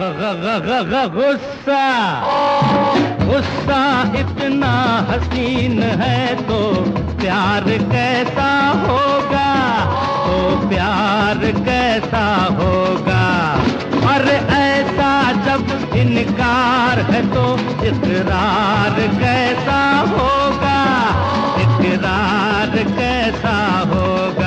गुस्सा गुस्सा इतना हसीन है तो प्यार कैसा होगा, तो प्यार कैसा होगा। और ऐसा जब इनकार है तो इकरार कैसा होगा, इकरार कैसा होगा।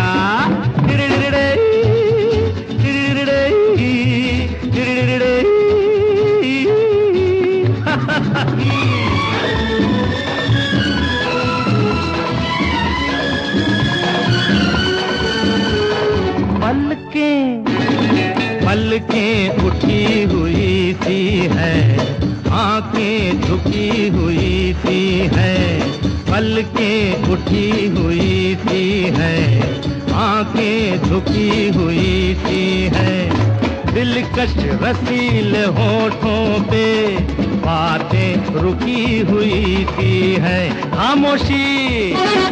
पलकें उठी हुई सी है, आंखें झुकी हुई सी है। पलकें उठी हुई सी है, आंखें झुकी हुई सी है। दिलकश रसील होठों पे बातें रुकी हुई सी है। खामोशी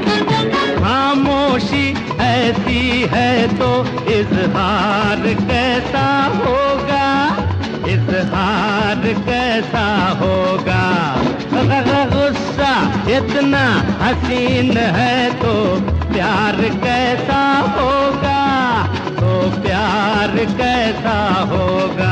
खामोशी ऐसी है तो इजहार कैसा होगा, इजहार कैसा होगा। गुस्सा इतना हसीन है तो प्यार कैसा होगा, तो प्यार कैसा होगा।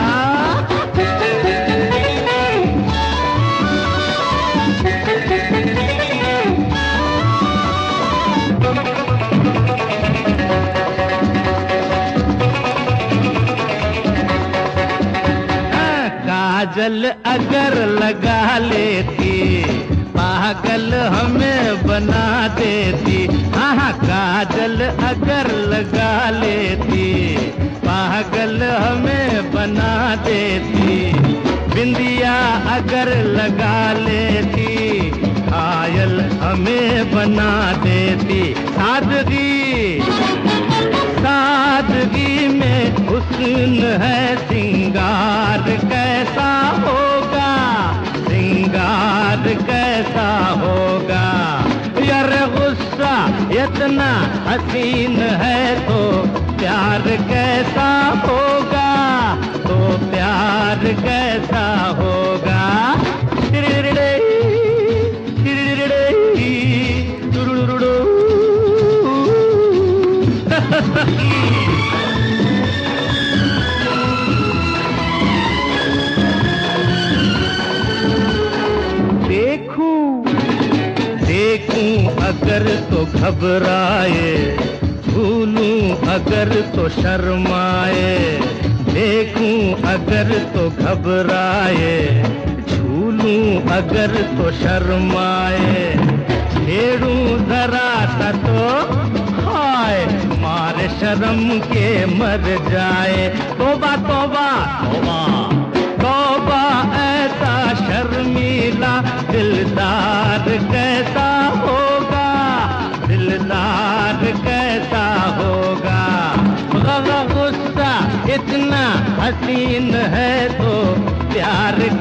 काजल अगर लगा लेती पागल हमें बना देती। हाँ काजल अगर लगा लेती पागल हमें बना देती। बिंदिया अगर लगा लेती घायल हमें बना देती। सादगी सादगी में हुस्न है, सिंगार कैसा होगा, सिंगार कैसा होगा। यार गुस्सा इतना हसीन है तो प्यार कैसा होगा, तो प्यार कैसा होगा। देखूं अगर तो घबराए, भूलूं अगर तो शर्माए। देखूं अगर तो घबराए, झूलूं अगर तो शर्माए। छेड़ूं जरा सा तो हाय मारे शर्म के मर जाए। तौबा तौबा तौबा तौबा ऐसा शर्मीला दिलदार कैसा होगा, दिलदार कैसा होगा। गुस्सा इतना हसीन है तो प्यार